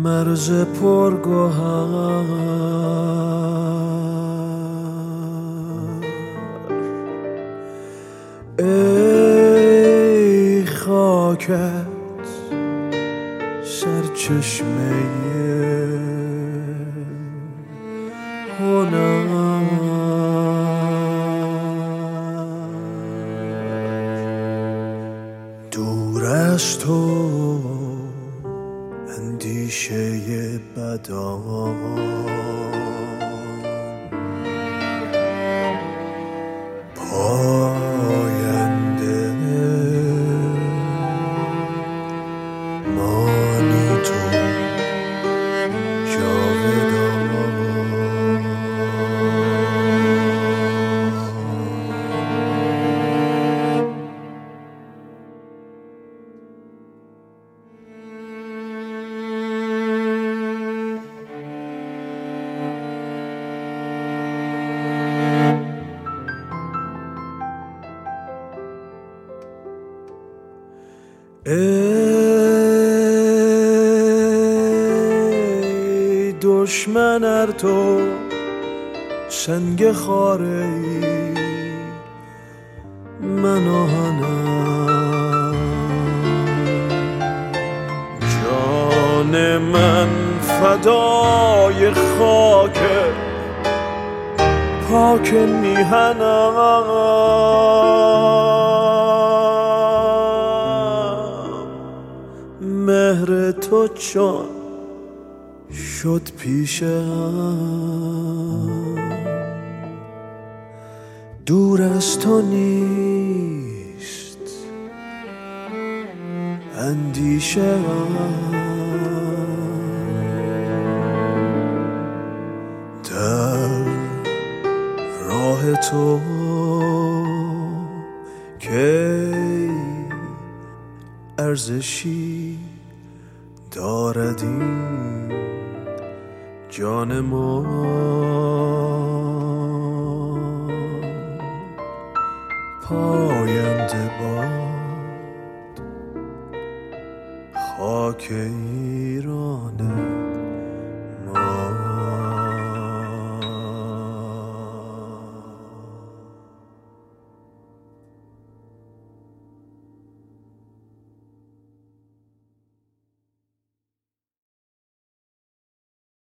مرز پرگوهر ای خاکت سرچشمه هنر دور از تو اندیشه بدان پاینده مانی تو جاودان ای دشمن ار تو سنگ خاره ای من آهنم جان من فدای خاک پاک میهنم مهر تو چون شد پیشم دور از تو نیست اندیشه در راه تو کی ارزشی دارد این جان ما پاینده باد خاک این